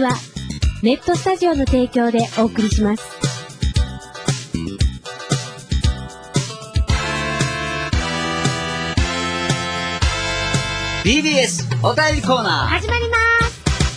はネットスタジオの提供でお送りします。 BBS お便りコーナー始まります。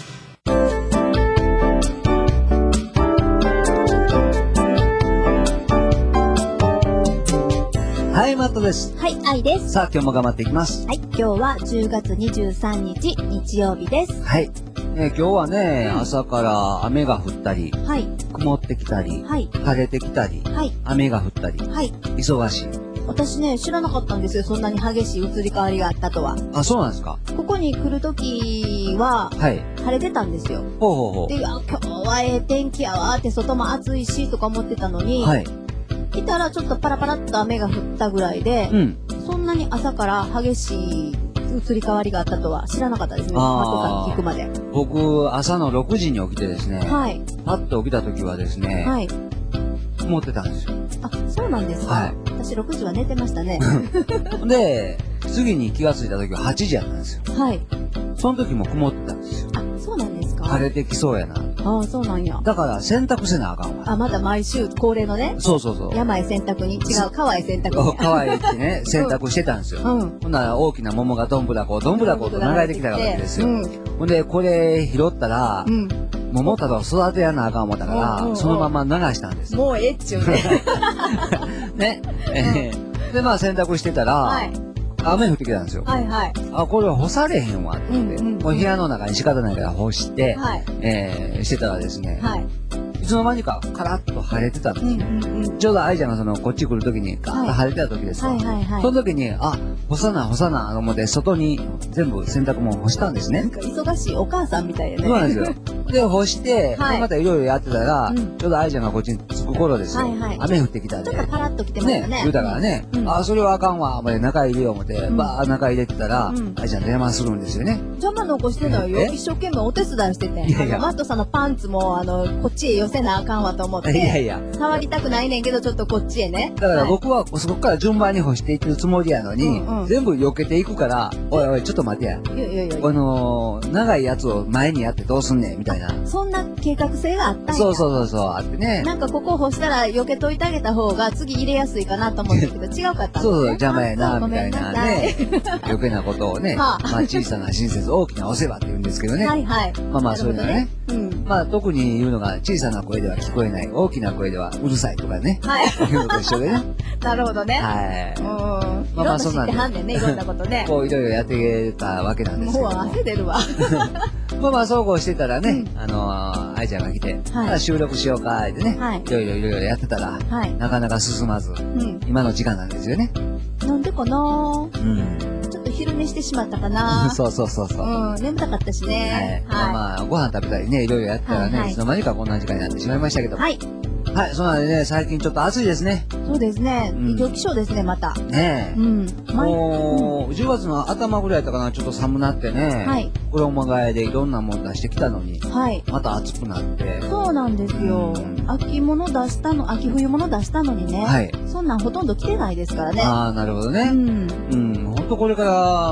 はい、マットです。 はい、愛です。 さあ、今日も頑張っていきます。 はい、今日は10月23日日曜日です。 はい。今日はね、朝から雨が降ったり、 はい、 曇ってきたり、 はい、 晴れてきたり、 はい、 雨が降ったり、 はい、 忙しい。 私ね、知らなかったんですよ。そんなに激しい移り変わりがあったとは。 あ、そうなんですか。 ここに来るときは、 はい。 晴れてたんですよ。 ほうほうほう。 で、今日はええ天気やわーって外も暑いしとか思ってたのに、 はい。 来たらちょっとパラパラっと雨が降ったぐらいで、 うん。 そんなに朝から激しい移り変わりがあったとは知らなかったですね。マットさんに聞くまで。 僕、朝の6時に起きてですね、 はい。 パッと起きた時はですね、 はい。 曇ってたんですよ。 あ、そうなんですか。 はい。 私6時は寝てましたね。 で、次に気がついた時は8時やったんですよ。 はい。 その時も曇ってたんですよ。 あ、そうなんですか。 晴れてきそうやな。 ああ、そうなんや。 だから洗濯せなあかんわ。 あ、まだ毎週恒例のね。 そうそうそう。 山へ洗濯に、違う、川へ洗濯に。 川へ行ってね、洗濯してたんですよ。 うん。 ほんなら大きな桃がどんぶらこと流れてきたわけですよ。 うん。 ほんで、これ拾ったら、 うん。 桃太郎育てやなあかん思ったから、そのまま流したんですよ。 もうええっちゅうね。 ね。で、まあ洗濯してたら、 はい。 雨降ってきたんですよ。 はいはい。 あ、これは干されへんわって言って、もう部屋の中に仕方ないから干して、 はい。 してたらですね、 はい。 いつの間にかカラッと晴れてたんですよ。ちょうど愛ちゃんがこっち来る時にガーッと晴れてた時ですわ。 はいはいはい。 その時に、あ、干さなと思って外に全部洗濯物干したんですね。 なんか忙しいお母さんみたいやね。 そうなんですよ。で、干して、でまたいろいろやってたら、ちょうど愛ちゃんがこっちに着く頃ですよ。雨降ってきたんで。 ちょっとパラッと来てましたね。 言うたからね、あ、それはあかんわ、思って中入れよう思って、バー中入れてたら、愛ちゃん電話するんですよね。 邪魔残してないよ。一生懸命お手伝いしてて。マットさんのパンツも、こっちへ寄せなあかんわと思って。 いやいや。 触りたくないねんけど、ちょっとこっちへね。 だから僕はそこから順番に干していくつもりやのに、全部避けていくから、おいおい、ちょっと待てや。長いやつを前にやってどうすんねん、みたいな。そんな計画性があったんや。 そう、あってね。 なんかここ干したら避けといてあげた方が次入れやすいかなと思ったけど、違うかったんですね。 そう、邪魔やな、みたいなね。余計なことをね。まあ小さな親切、大きなお世話って言うんですけどね。はいはい。まあそういうのね。まあ特に言うのが小さな声では聞こえない、大きな声ではうるさいとかね。はい。いうのと一緒でね。 なるほどね。 はい。 まあそんなんで。いろんな知ってはんねんね、いろんなことね。 こういろいろやってたわけなんですけども。 もう汗出るわ。 まあそうこうしてたらね、愛ちゃんが来て、収録しようか、ってね。いろいろやってたら、なかなか進まず、今の時間なんですよね。 なんでかなちょっと昼寝してしまったかなそう。 眠たかったしね。 まあご飯食べたりね、いろいろやってたらね、いつの間にかこんな時間になってしまいましたけど。はい。はい、そうなんでね、最近ちょっと暑いですね。 そうですね。異常気象ですね、また。 ねえ。もう、10月の頭ぐらいだったかな、ちょっと寒なってね。はい。衣替えでいろんなもの出してきたのに。はい。また暑くなって。 そうなんですよ。秋冬物出したのにね。はい。そんなんほとんど着てないですからね。 ああ、なるほどね。ほんとこれから、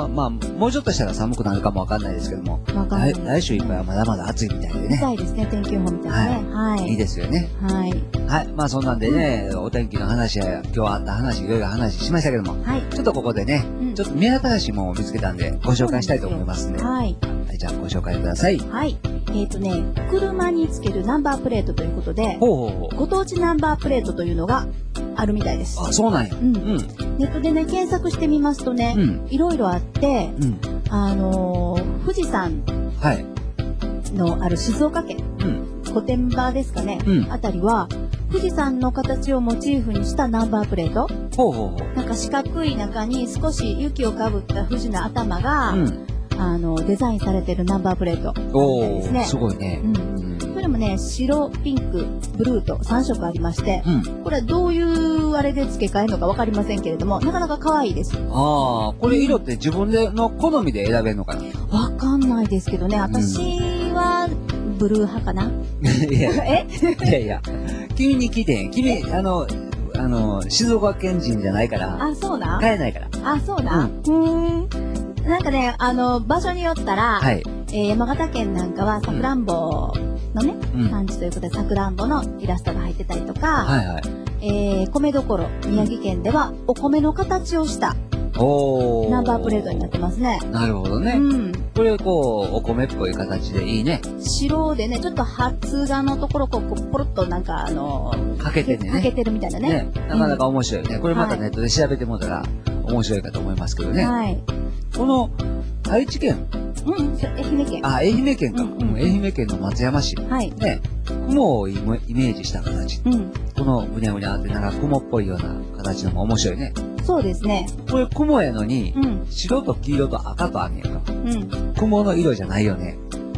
まあ、もうちょっとしたら寒くなるかもわかんないですけども。来週いっぱいはまだまだ暑いみたいでね。 みたいですね、天気予報みたいなね。 はい。いいですよね。はい。はい。まあそんなんでね、お天気の話や今日あった話、いろいろ話しましたけども、ちょっとここでね、ちょっと目新しいものを見つけたんで、ご紹介したいと思いますね。はい。じゃあご紹介ください。はい。 車につけるナンバープレートということで、ご当地ナンバープレートというのがあるみたいです。 あ、そうなんや。 ネットでね、検索してみますとね、いろいろあって、富士山のある静岡県、御殿場ですかね、あたりは、富士山の形をモチーフにしたナンバープレート。なんか四角い中に少し雪をかぶった富士の頭が、デザインされてるナンバープレートですね。 すごいね。 それもね、白、ピンク、ブルーと3色ありまして、これはどういうあれで付け替えるのかわかりませんけれども、なかなか可愛いです。 ああ、これ色って自分の好みで選べるのかな？ わかんないですけどね、私はブルー派かな。 いや、君に聞いてへん。君、静岡県人じゃないから。 あ、そうな。 買えないから。 あ、そうな。なんかね、場所によったら、山形県なんかはさくらんぼのね、産地ということで、さくらんぼのイラストが入ってたりとか、米どころ、宮城県ではお米の形をしたナンバープレートになってますね。 なるほどね。これお米っぽい形でいいね。 白でね、ちょっと発芽のところポロッとなんかかけてね。 かけてるみたいなね。 なかなか面白いね。これまたネットで調べてもらったら面白いかと思いますけどね。この愛知県。 愛媛県。 愛媛県か。愛媛県の松山市。ね。雲をイメージした形。このぐにゃぐにゃってなんか雲っぽいような形のも面白いね。 そうですね。 これ雲やのに、白と黄色と赤とあんねやろ。雲の色じゃないよね。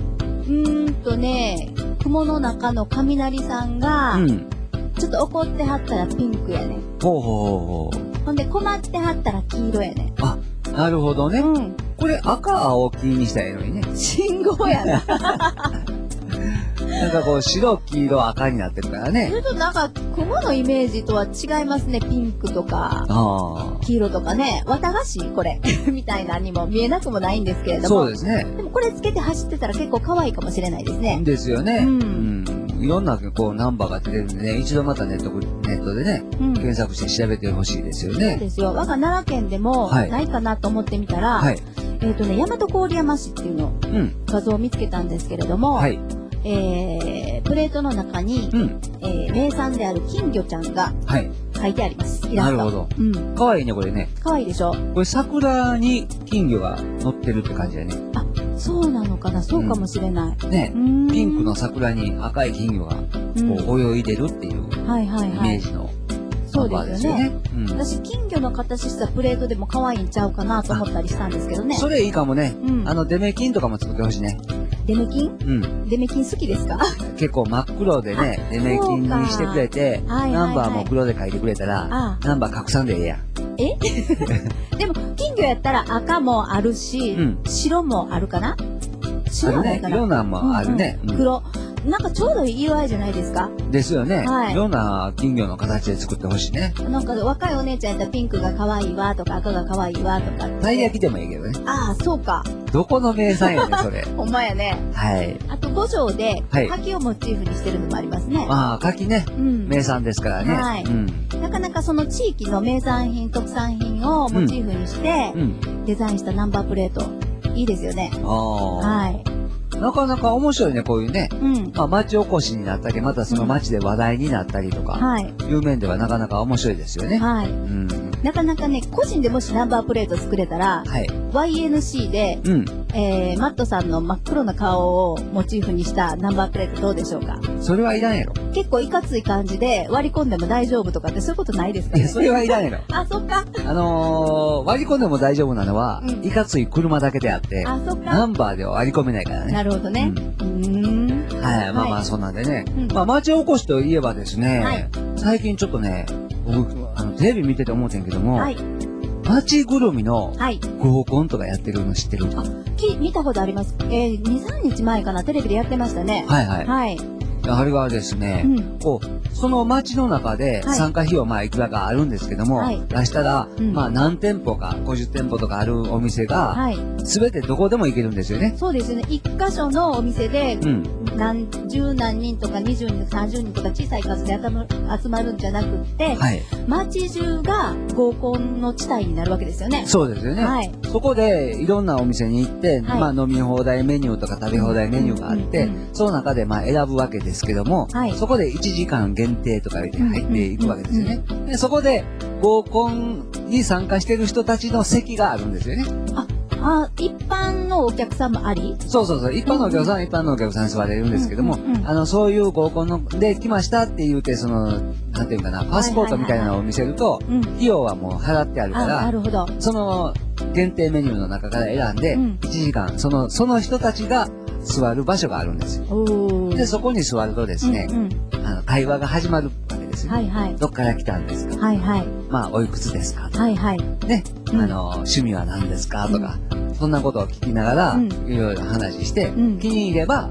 雲の中の雷さんが、ちょっと怒ってはったらピンクやね。 ほんで困ってはったら黄色やね。 あ、なるほどね。これ赤青黄にしたらいいのにね。 信号やな。 なんか白、黄色、赤になってるからね。 それとなんか、雲のイメージとは違いますね。ピンクとか、黄色とかね。綿菓子これ。みたいなにも見えなくもないんですけれども。 そうですね。 でもこれつけて走ってたら結構可愛いかもしれないですね。 ですよね。いろんなナンバーが出てるんでね、一度またネットでね、検索して調べてほしいですよね。 そうですよ。我が奈良県でもないかなと思ってみたら、大和郡山市っていうの、画像を見つけたんですけれども、プレートの中に、名産である金魚ちゃんが書いてあります。イラスト。 なるほど。かわいいね、これね。 かわいいでしょ。 これ桜に金魚が乗ってるって感じだね。 あ、そうなのかな、そうかもしれない。 ね、ピンクの桜に赤い金魚が泳いでるっていうイメージの。 そうですよね。私、金魚の形したプレートでも可愛いんちゃうかなと思ったりしたんですけどね。 それいいかもね。デメキンとかも作ってほしいね。 デメキン？デメキン好きですか？ 結構真っ黒でね、デメキンにしてくれて、ナンバーも黒で書いてくれたら、ナンバー拡散でええやん。 でも、金魚やったら赤もあるし、白もあるかな？ 白ね。いろんなもあるね。 黒。なんかちょうどいい色合いじゃないですか？ ですよね。いろんな金魚の形で作ってほしいね。 なんか若いお姉ちゃんやったらピンクが可愛いわとか赤が可愛いわとか。 たい焼きでもいいけどね。 ああ、そうか。 どこの名産やねそれ。 ほんまやね。あと五条で柿をモチーフにしてるのもありますね。 柿ね。名産ですからね。 なかなかその地域の名産品、特産品をモチーフにしてデザインしたナンバープレート。いいですよね。 なかなか面白いね、こういうね。町おこしになったり、またその町で話題になったりとか、いう面ではなかなか面白いですよね。 なかなかね、個人でもしナンバープレート作れたら、YNC で、マットさんの真っ黒な顔をモチーフにしたナンバープレートどうでしょうか？ それはいらんやろ。 結構いかつい感じで割り込んでも大丈夫とかってそういうことないですかね？ それはいらんやろ。 あ、そっか。 割り込んでも大丈夫なのは、いかつい車だけであって、ナンバーでは割り込めないからね。 なるほどね。 まあそんなんでね。町おこしといえばですね、最近ちょっとね、僕、テレビ見てて思ってんけども、町ぐるみの合コンとかやってるの知ってる？ 見たことあります。2、3日前かな、テレビでやってましたね。 あれはですね、その町の中で参加費用いくらかあるんですけども、出したら、何店舗か、50店舗とかあるお店が、すべてどこでも行けるんですよね。 そうですよね。一箇所のお店で、十何人とか20人とか30人とか小さい数で集まるんじゃなくって、町中が合コンの地帯になるわけですよね。 そうですよね。そこでいろんなお店に行って、飲み放題メニューとか食べ放題メニューがあって、その中で選ぶわけですけども、そこで1時間限定とか入っていくわけですよね。でそこで合コンに参加している人たちの席があるんですよね。 一般のお客さんもあり？ そう。一般のお客さんは一般のお客さんに座れるんですけども、そういう合コンで来ましたって言うて、なんていうかな、パスポートみたいなのを見せると、費用はもう払ってあるから、その限定メニューの中から選んで、1時間、その人たちが座る場所があるんですよ。で、そこに座るとですね、会話が始まるわけですよ。どっから来たんですか？おいくつですか？ね、趣味は何ですか？とか、そんなことを聞きながら、いろいろ話して、気に入れば、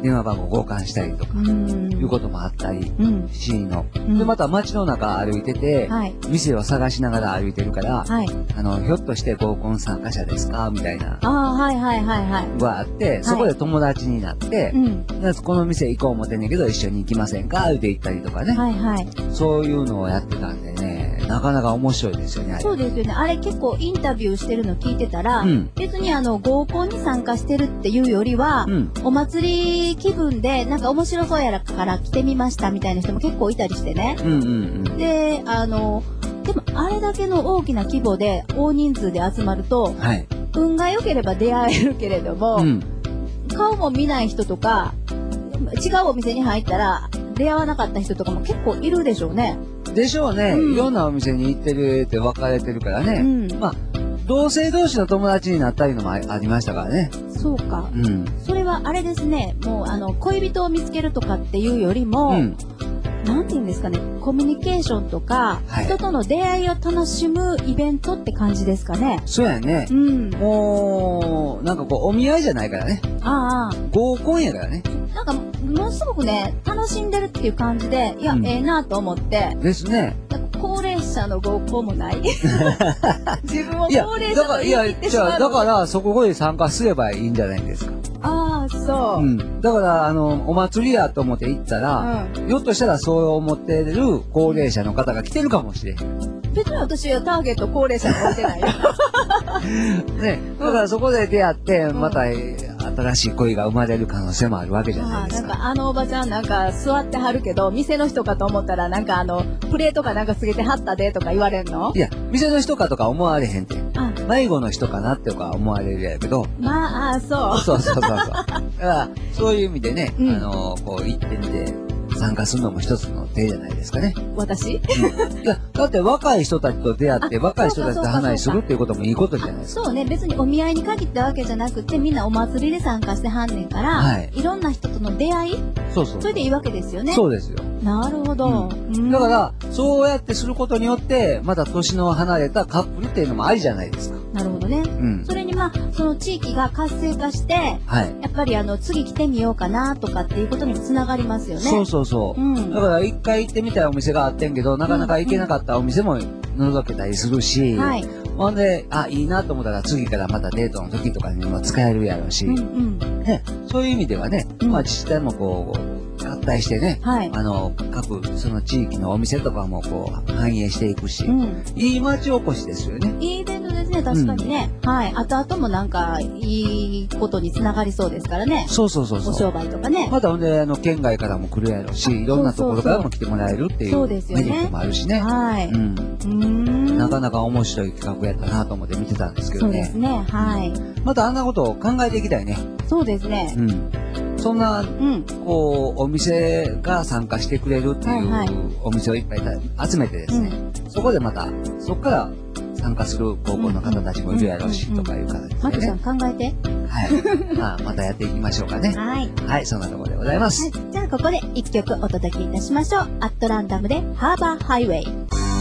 電話番号交換したりとか、いうこともあったりしの。で、また街の中歩いてて、店を探しながら歩いてるから、ひょっとして合コン参加者ですかみたいな。があって、そこで友達になって、この店行こう思ってんねんけど、一緒に行きませんかって言ったりとかね。そういうのをやってたんでね、なかなか面白いですよね、あれ。 そうですよね。あれ結構インタビューしてるの聞いてたら、別に合コンに参加してるっていうよりは、お祭り気分で、なんか面白そうやから来てみましたみたいな人も結構いたりしてね。で、でもあれだけの大きな規模で、大人数で集まると、運が良ければ出会えるけれども、顔も見ない人とか、違うお店に入ったら出会わなかった人とかも結構いるでしょうね。 でしょうね。いろんなお店に行ってるって分かれてるからね。まあ、同性同士の友達になったりのもありましたからね。 そうか。それはあれですね。もう恋人を見つけるとかっていうよりも、なんて言うんですかね、コミュニケーションとか、人との出会いを楽しむイベントって感じですかね。 そうやね。もう、なんかお見合いじゃないからね。合コンやからね。 なんか、ものすごくね、楽しんでるっていう感じで、いや、ええなと思って。 ですね。 高齢者の合コンもない自分を高齢者と言ってしまう。 だからそこで参加すればいいんじゃないですか。 そう。 だからお祭りやと思って行ったら、ひょっとしたらそう思ってる高齢者の方が来てるかもしれへん。 別に私はターゲット高齢者に置いてないよ。 ね、だからそこで出会って、また新しい恋が生まれる可能性もあるわけじゃないですか。 なんかおばちゃんなんか座ってはるけど、店の人かと思ったらなんかプレートかなんか過ぎてはったでとか言われんの？ いや、店の人かとか思われへんて。迷子の人かなって思われるやけど。 そう。 そう。だからそういう意味でね、行ってみて、参加するのも一つの手じゃないですかね。 私？ いや、だって若い人たちと出会って、若い人たちと話するっていうこともいいことじゃないですか。 そうね、別にお見合いに限ったわけじゃなくて、みんなお祭りで参加してはんねんから、いろんな人との出会い？それでいいわけですよね。 そうですよ。 なるほど。 だから、そうやってすることによって、また年の離れたカップルっていうのもありじゃないですか。 なるほどね。それにその地域が活性化して、やっぱり次来てみようかなとかっていうことにつながりますよね。 そう。だから一回行ってみたいお店があってんけど、なかなか行けなかったお店も覗けたりするし、ほんで、いいなと思ったら次からまたデートの時とかにも使えるやろうし、そういう意味ではね、自治体も合体してね、各その地域のお店とかも反映していくし、いい町おこしですよね。 いいイベントですね、確かにね。後々もなんかいいことにつながりそうですからね。 そう。 お商売とかね。 またほんで県外からも来るやろうし、いろんなところからも来てもらえるっていうメリットもあるしね。なかなか面白い企画やったなと思って見てたんですけどね。 そうですね。 またあんなことを考えていきたいね。 そうですね。 そんな、お店が参加してくれるっていうお店をいっぱい集めてですね、そこでまた、そこから参加する高校の方たちもいるやろうし、とかいう形でね。 マキさん考えて。 またやっていきましょうかね。そんなところでございます。 じゃあここで一曲お届けいたしましょう。アットランダムでハーバーハイウェイ。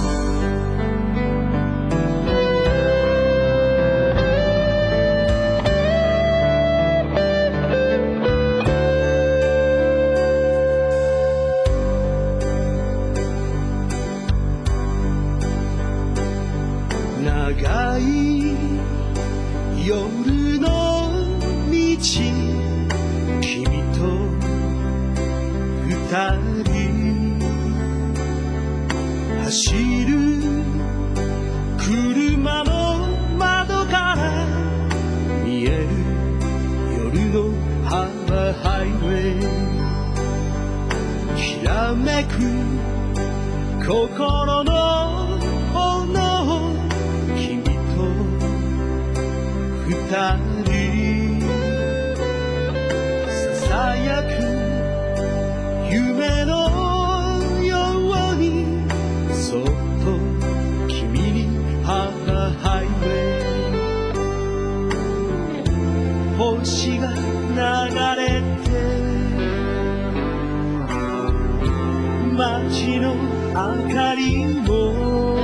長い夜の道、君と二人走る車の窓から見える夜のハーバーハイウェイ、きらめく心の炎、君と二人ささやく夢のように、そっと君にハーバーハイウェイ、星が流れて街の明かりも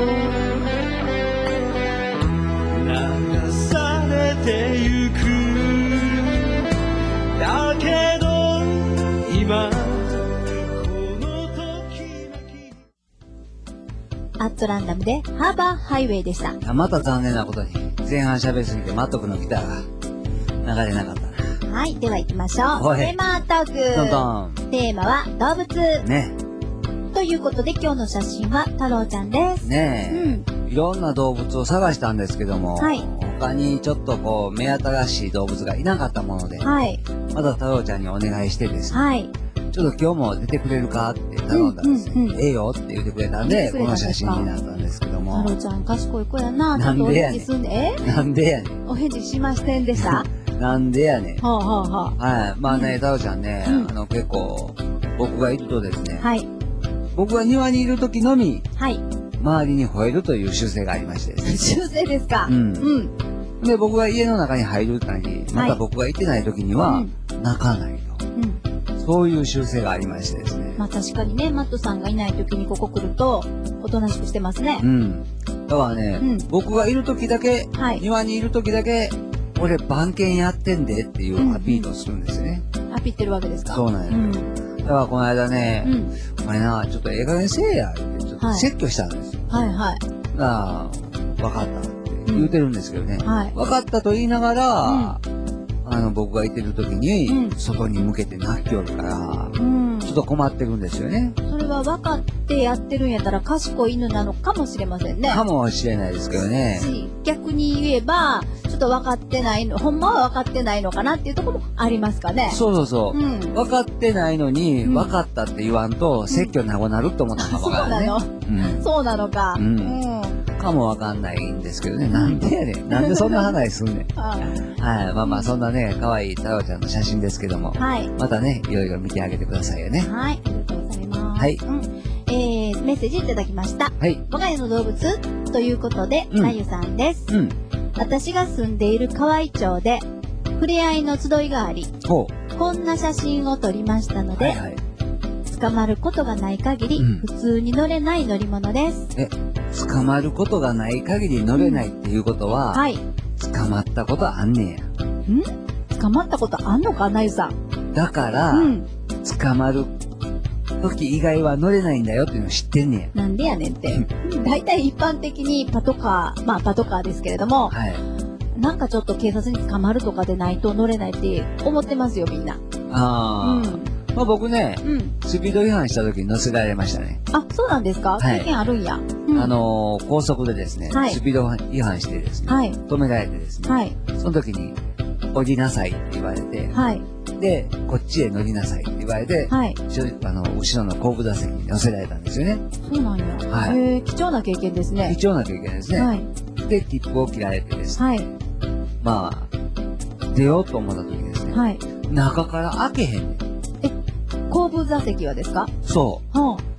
流されてゆく、だけどアットランダムでハーバーハイウェイでした。 また残念なことに、前半喋りすぎてマット君のギターが流れなかったな。 はい、では行きましょう。テーマトーク。 どんどん。 テーマは動物。 ね。 ということで今日の写真は太郎ちゃんです。 ねえ。いろんな動物を探したんですけども、はい、他にちょっとこう目新しい動物がいなかったもので、はい、また太郎ちゃんにお願いしてですね、はい、ちょっと今日も出てくれるかって頼んだんですね。ええよって言ってくれたんで、この写真になったんですけども。 太郎ちゃん賢い子やな。 なんでやねん。なんでやねん。 お返事しませんでした。 なんでやねん。 はあはあはあ。はい。まあね、太郎ちゃんね、結構、僕がいるとですね、はい。僕が庭にいる時のみ、はい。周りに吠えるという習性がありましてですね。習性ですか。 で、僕が家の中に入る限り、また僕がいてない時には、泣かないと。そういう習性がありましてですね。 まあ確かにね、マットさんがいない時にここ来ると、おとなしくしてますね。 だからね、僕がいる時だけ、庭にいる時だけ、俺番犬やってんでっていうアピールをするんですよね。 アピってるわけですか。 そうなんや。だからこの間ね、お前な、ちょっとええ加減せえや、ってちょっと説教したんですよ。はいはい。だから、分かったって言うてるんですけどね。分かったと言いながら、僕がいてる時に、外に向けて泣きよるから、ちょっと困ってるんですよね。 それは分かってやってるんやったら賢い犬なのかもしれませんね。 かもしれないですけどね。 逆に言えば、ちょっと分かってないの、ほんまは分かってないのかなっていうところもありますかね。 そうそうそう。分かってないのに、分かったって言わんと、説教なごなるって思ったかもわからないね。 そうなのか。 かもわかんないんですけどね。なんでやねん。なんでそんな話すんねん。はい。まあまあ、そんなね、可愛い太郎ちゃんの写真ですけども。はい。またね、いろいろ見てあげてくださいよね。 はい。ありがとうございます。はい。メッセージいただきました。はい。我が家の動物ということで、なゆさんです。私が住んでいる河合町で、触れ合いの集いがあり、こんな写真を撮りましたので、捕まることがない限り、普通に乗れない乗り物です。 捕まることがない限り乗れないっていうことは、はい。捕まったことあんねや。捕まったことあんのかなゆさん。 だから、捕まる時以外は乗れないんだよっていうのを知ってんねや。なんでやねんって。大体一般的にパトカー、まあパトカーですけれども、はい。なんかちょっと警察に捕まるとかでないと乗れないって思ってますよ、みんな。 ああ。まあ僕ね、スピード違反した時に乗せられましたね。 あ、そうなんですか？経験あるんや。 高速でですね、スピード違反してですね、止められてですね、その時に降りなさいって言われて、で、こっちへ乗りなさいって言われて、後ろの後部座席に乗せられたんですよね。 そうなんや。はい。貴重な経験ですね。 貴重な経験ですね。はい。で、切符を切られてですね、まあ、出ようと思った時ですね、中から開けへんねん。 後部座席はですか？ そう。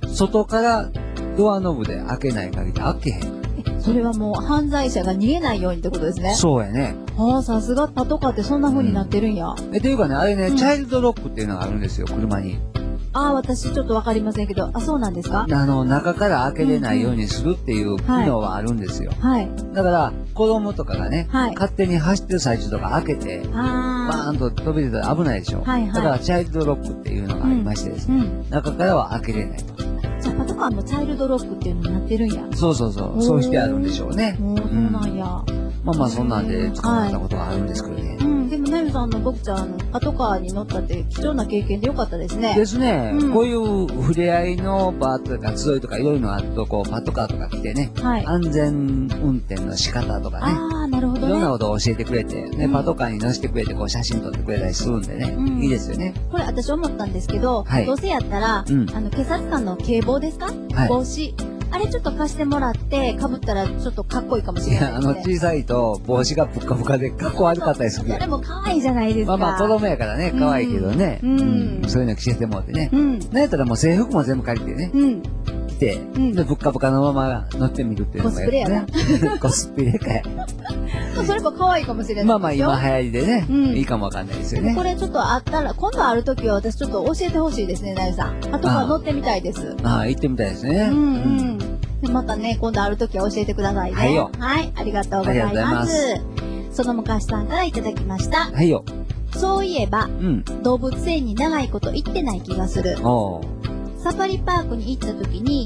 外からドアノブで開けない限り開けへん。 それはもう犯罪者が逃げないようにってことですね。 そうやね。 さすがパトカーってそんな風になってるんや。 っていうかね、あれね、チャイルドロックっていうのがあるんですよ、車に。 私ちょっとわかりませんけど、そうなんですか？ 中から開けれないようにするっていう機能はあるんですよ。はい。だから、子供とかがね、勝手に走ってる最中とか開けて、バーンと飛び出たら危ないでしょ。はい。だから、チャイルドロックっていうのがありましてですね、中からは開けれないと。 じゃあ、パトカーもチャイルドロックっていうのになってるんや。 そうそうそう。そうしてあるんでしょうね。 そうなんや。 まあまあ、そんなんで捕まったことがあるんですけどね。 でも、なゆさんの僕ちゃん、パトカーに乗ったって貴重な経験でよかったですね。 ですね。こういう触れ合いの場とか集いとかいろいろのあると、パトカーとか来てね、安全運転の仕方とかね。なるほどね。いろんなことを教えてくれて、ね、パトカーに乗せてくれて、写真撮ってくれたりするんでね、いいですよね。 これ私思ったんですけど、どうせやったら、警察官の警棒ですか？帽子。あれちょっと貸してもらって、被ったらちょっとかっこいいかもしれないですね。 小さいと帽子がぷっかぷかでかっこ悪かったりする。 それも可愛いじゃないですか。 まあ子供やからね、可愛いけどね。そういうの着せてもらってね。なんやったらもう制服も全部借りてね。着て、で、ぷっかぷかのまま乗ってみるっていうのもやるね。コスプレかや。 それも可愛いかもしれないですよ。 まあまあ今流行りでね、いいかもわかんないですよね。 これちょっとあったら、今度あるときは私ちょっと教えてほしいですね、なゆさん。あとは乗ってみたいです。 行ってみたいですね。 またね、今度あるときは教えてくださいね。はいよ。はい、ありがとうございます。その昔さんからいただきました。はいよ。そういえば、動物園に長いこと行ってない気がする。サファリパークに行った時に、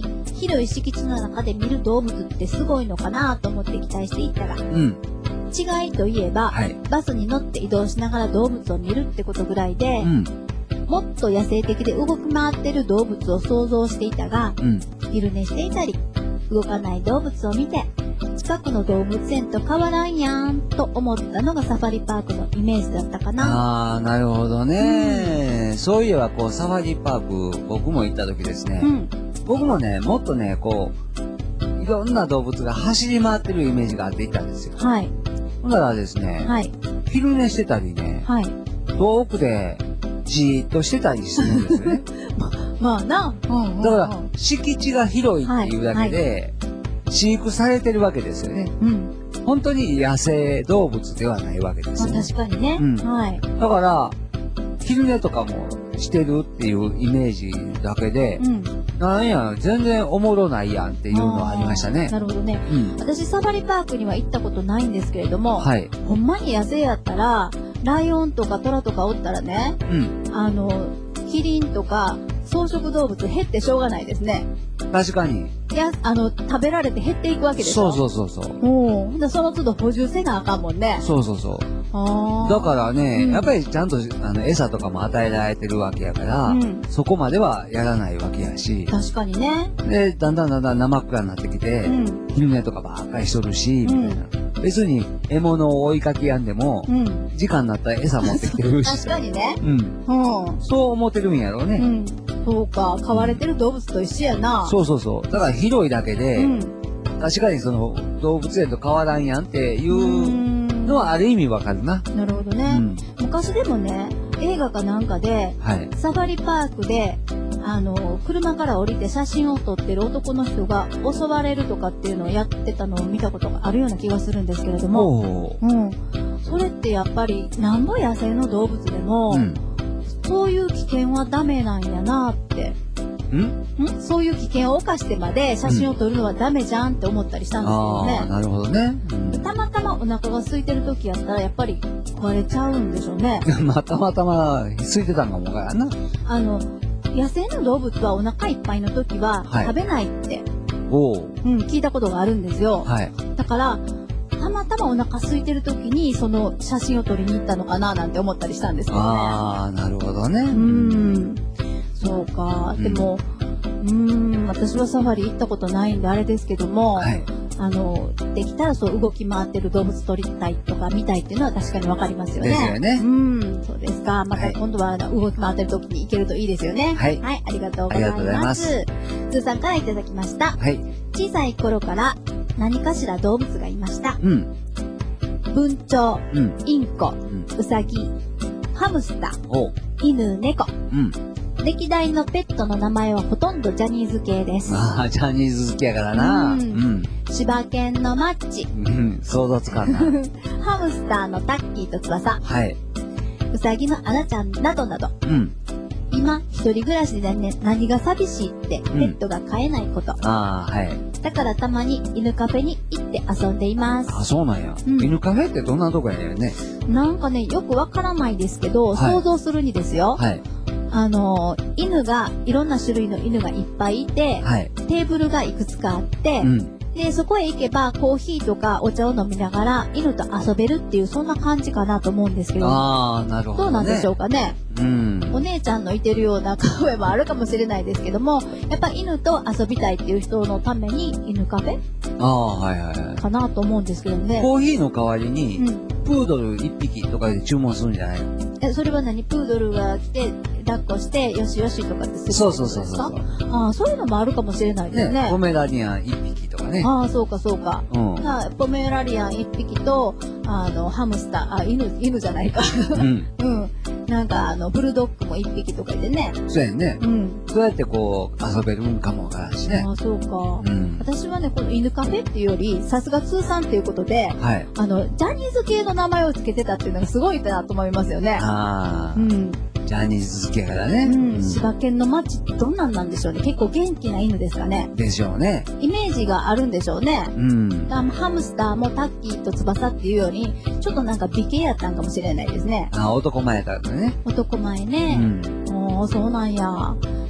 広い敷地の中で見る動物ってすごいのかなと思って期待していったら、違いといえば、バスに乗って移動しながら動物を見るってことぐらいで、もっと野生的で動き回ってる動物を想像していたが、昼寝していたり、動かない動物を見て、近くの動物園と変わらんやんと思ったのがサファリパークのイメージだったかな。 なるほどね。そういえばサファリパーク、僕も行った時ですね。僕もね、もっとね、いろんな動物が走り回ってるイメージがあって行ったんですよ。ほんならですね、昼寝してたりね、遠くでじーっとしてたりするんですよね。 まあな。 だから、敷地が広いっていうだけで、飼育されてるわけですよね。本当に野生動物ではないわけですよね。 確かにね。 だから、昼寝とかもしてるっていうイメージだけで、なんや、全然おもろないやんっていうのはありましたね。 なるほどね。私、サファリパークには行ったことないんですけれども、ほんまに野生やったら、ライオンとかトラとかおったらね、キリンとか草食動物減ってしょうがないですね。 確かに。 食べられて減っていくわけでしょ。 そう。 その都度補充せなあかんもんね。 そう。だからね、やっぱりちゃんと餌とかも与えられてるわけやから、そこまではやらないわけやし。 確かにね。 で、だんだん生っ暗になってきて、昼寝とかばっかりしとるし、みたいな。別に獲物を追いかけやんでも、時間になったら餌持ってきてるし。 確かにね。 そう思ってるんやろうね。 そうか、飼われてる動物と一緒やな。 そう。だから広いだけで、確かにその動物園と変わらんやんっていうのはある意味わかるな。 なるほどね。昔でもね、映画かなんかで、サファリパークで、車から降りて写真を撮ってる男の人が襲われるとかっていうのをやってたのを見たことがあるような気がするんですけれども、それってやっぱりなんぼ野生の動物でも、そういう危険はダメなんやなって。そういう危険を冒してまで写真を撮るのはダメじゃんって思ったりしたんですけどね。 なるほどね。 たまたまお腹が空いてる時やったらやっぱり壊れちゃうんでしょうね。 たまたま空いてたんかもわからんな。 野生の動物はお腹いっぱいの時は食べないって、聞いたことがあるんですよ。だから、たまたまお腹空いてる時にその写真を撮りに行ったのかななんて思ったりしたんですけどね。 なるほどね。 そうか。でも、私はサファリ行ったことないんであれですけども、できたらそう動き回ってる動物撮りたいとか見たいっていうのは確かにわかりますよね。 ですよね。 そうですか。また今度は動き回ってる時に行けるといいですよね。ありがとうございます。つーさんからいただきました。小さい頃から何かしら動物がいました。文鳥、インコ、ウサギ、ハムスター、犬、猫。歴代のペットの名前はほとんどジャニーズ系です。 ジャニーズ好きやからな。 柴犬のマッチ。 想像つかんな。 ハムスターのタッキーと翼。ウサギのアナちゃんなどなど。今、一人暮らしでね、何が寂しいってペットが飼えないこと。だからたまに犬カフェに行って遊んでいます。 そうなんや。犬カフェってどんなとこやねんね。 なんかね、よくわからないですけど、想像するにですよ。犬が、いろんな種類の犬がいっぱいいて、テーブルがいくつかあって、で、そこへ行けばコーヒーとかお茶を飲みながら犬と遊べるっていう、そんな感じかなと思うんですけど。 なるほどね。 どうなんでしょうかね。お姉ちゃんのいてるようなカフェもあるかもしれないですけども、やっぱ犬と遊びたいっていう人のために犬カフェかなと思うんですけどね。 コーヒーの代わりに、プードル1匹とかで注文するんじゃないの？ それは何？プードルが来て、抱っこして、よしよしとかってするってことですか？そういうのもあるかもしれないですね。 ポメラニアン1匹とかね。 そうかそうか。ポメラニアン1匹と、ハムスター、犬じゃないか。なんか、ブルドッグも1匹とかでね。 そうやね。そうやって遊べるんかもわからんしね。 そうか。私はね、この犬カフェっていうより、さすが通算っていうことで、ジャニーズ系の名前を付けてたっていうのがすごいなと思いますよね。ジャニーズ好きやからね。柴犬のマッチってどんなんなんでしょうね。結構元気な犬ですかね。 でしょうね。 イメージがあるんでしょうね。ハムスターもタッキーと翼っていうように、ちょっとなんか美形やったんかもしれないですね。 男前やったんだね。 男前ね。そうなんや。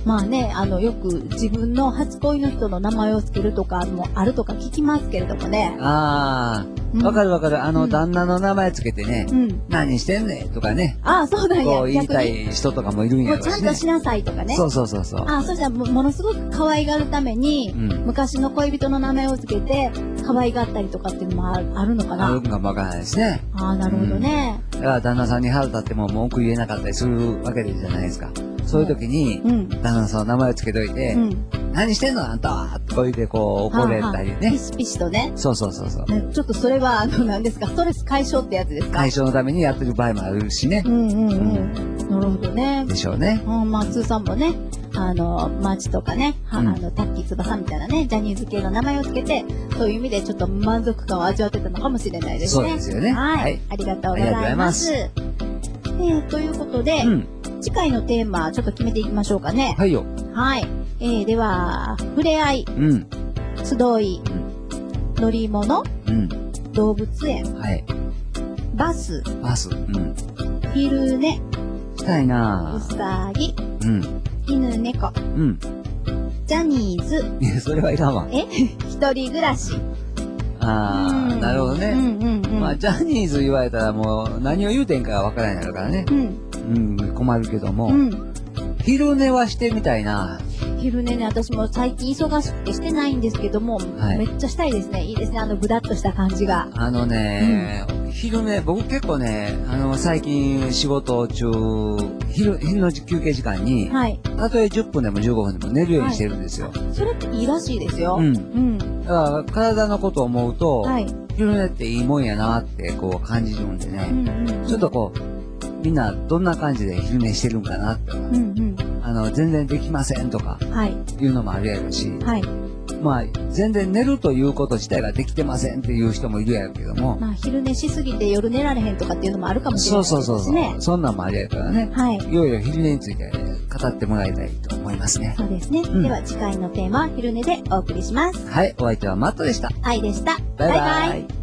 まあね、よく自分の初恋の人の名前を付けるとかもあるとか聞きますけれどもね。 ああ、わかるわかる。旦那の名前つけてね、何してんねんとかね。 ああ、そうなんや。 こう言いたい人とかもいるんやろうしね。 ちゃんとしなさいとかね。 そうそうそうそう。 ああ、そしたらものすごく可愛がるために、昔の恋人の名前をつけて、可愛がったりとかっていうのもあるのかな。 あるかもわからないですね。 ああ、なるほどね。 だから旦那さんに腹立っても文句言えなかったりするわけじゃないですか。そういう時に、旦那さんの名前をつけといて、何してんのあんたとか言ってこう怒れたりね。 ピシピシとね。 そうそうそうそう。 ちょっとそれは、何ですか、ストレス解消ってやつですか？ 解消のためにやってる場合もあるしね。 なるほどね。 でしょうね。 まあ、通さんもね、マーチとかね、タッキー翼みたいなね、ジャニーズ系の名前をつけて、そういう意味でちょっと満足感を味わってたのかもしれないですね。 そうですよね。 はい。ありがとうございます。ということで、次回のテーマ、ちょっと決めていきましょうかね。 はいよ。 はい。では、触れ合い、集い、乗り物、動物園、バス、昼寝、 したいなうさぎ、犬猫、ジャニーズ。 いや、それはいらんわ。 一人暮らし。 ああ、なるほどね。まあ、ジャニーズ言われたらもう何を言うてんかわからないからね。困るけども。昼寝はしてみたいな。 昼寝ね、私も最近忙しくてしてないんですけども、めっちゃしたいですね。いいですね、ぐだっとした感じが。 昼寝、僕結構ね、最近仕事中、昼の休憩時間に、たとえ10分でも15分でも寝るようにしてるんですよ。 それっていいらしいですよ。 だから体のことを思うと、昼寝っていいもんやなってこう感じるんでね、ちょっとこう、みんなどんな感じで昼寝してるんかなって。全然できませんとか、いうのもあるやろし、まあ、全然寝るということ自体ができてませんっていう人もいるやろうけども。 まあ、昼寝しすぎて夜寝られへんとかっていうのもあるかもしれないですね。 そう。そんなんもあるやからね。いろいろ昼寝について語ってもらいたいと思いますね。 そうですね。では次回のテーマは昼寝でお送りします。 はい、お相手はマットでした。 愛でした。 バイバイ。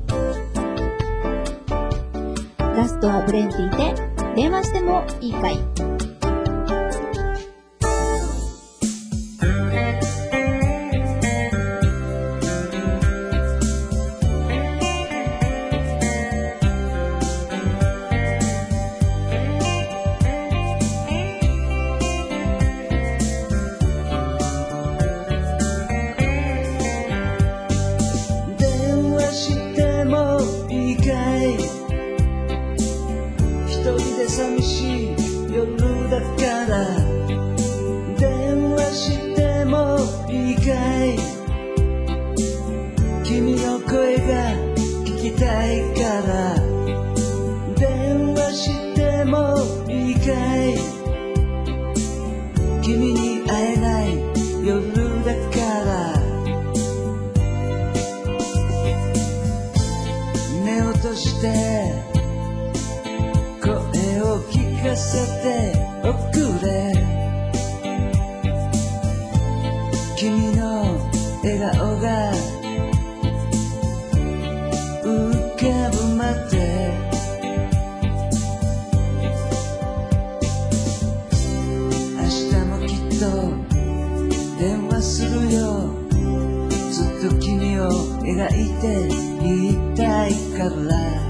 ラストはブレンティで電話してもいいかい。 寂しい夜だから電話してもいいかい君の声が聞きたいから電話してもいいかい君に会えない夜だから目を閉じて聞かせておくれ君の笑顔が浮かぶまで明日もきっと電話するよずっと君を描いていたいから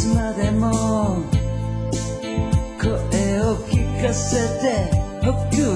声を聞かせておく